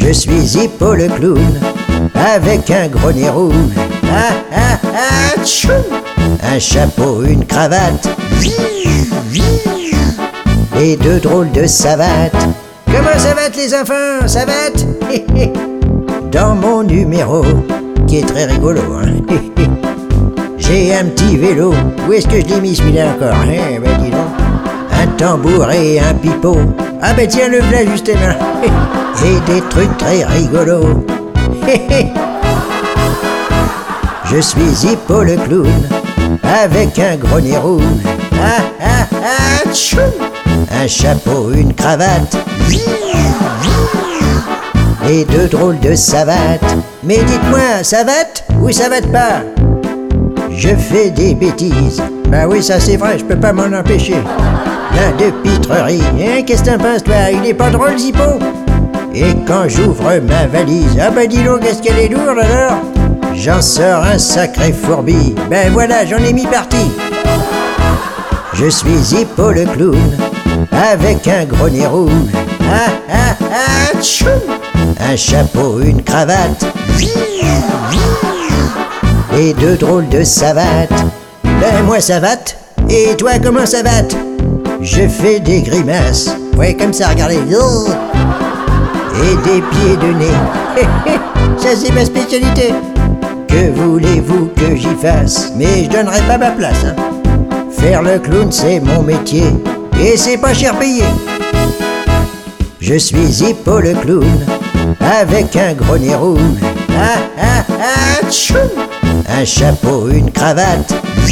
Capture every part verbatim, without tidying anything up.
Je suis Hippo le clown, avec un gros nez rouge. Ah ah ah, tchou! Un chapeau, une cravate, et deux drôles de savates. Comment ça va les enfants? Ça va? Dans mon numéro, qui est très rigolo, hein? J'ai un petit vélo. Où est-ce que je l'ai mis celui-là encore? Eh ben dis donc. Un tambour et un pipeau. Ah ben tiens, le voilà justement. Et des trucs très rigolos. Je suis Hippo le clown, avec un gros nez rouge. Ah ah ah, tchou! Un chapeau, une cravate, et deux drôles de savates. Mais dites-moi, savate ou savate pas? Je fais des bêtises. Ben oui, ça c'est vrai, je peux pas m'en empêcher. Plein de pitreries. Hein, qu'est-ce que t'en penses, toi? Il est pas drôle, Hippo? Et quand j'ouvre ma valise, ah ben dis donc, qu'est-ce qu'elle est lourde alors? J'en sors un sacré fourbi. Ben voilà, j'en ai mis parti. Je suis Hippo le clown, avec un gros nez rouge. Ah ah ah, tchou! Un chapeau, une cravate, et deux drôles de savates. Ben moi savate. Et toi comment savate? Je fais des grimaces. Ouais, comme ça, regardez. Et des pieds de nez. Ça c'est ma spécialité. Que voulez-vous que j'y fasse? Mais je donnerai pas ma place, hein. Faire le clown c'est mon métier, et c'est pas cher payé. Je suis Hippo le clown, avec un gros nez rouge. Ah ah ah, tchou! Un chapeau, une cravate,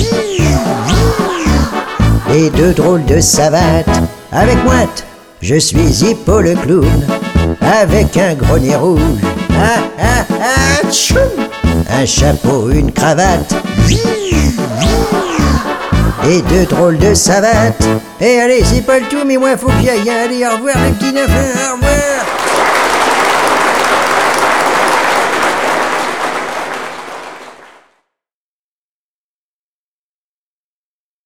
et deux drôles de savates. Avec moi, je suis Hippo le clown, avec un gros nez rouge. Ah ah ah, tchou! Un chapeau, une cravate, et deux drôles de savates. Et allez, c'est pas le tout, mais moi faut que j'y aille. Allez, au revoir les petits neufs, au revoir.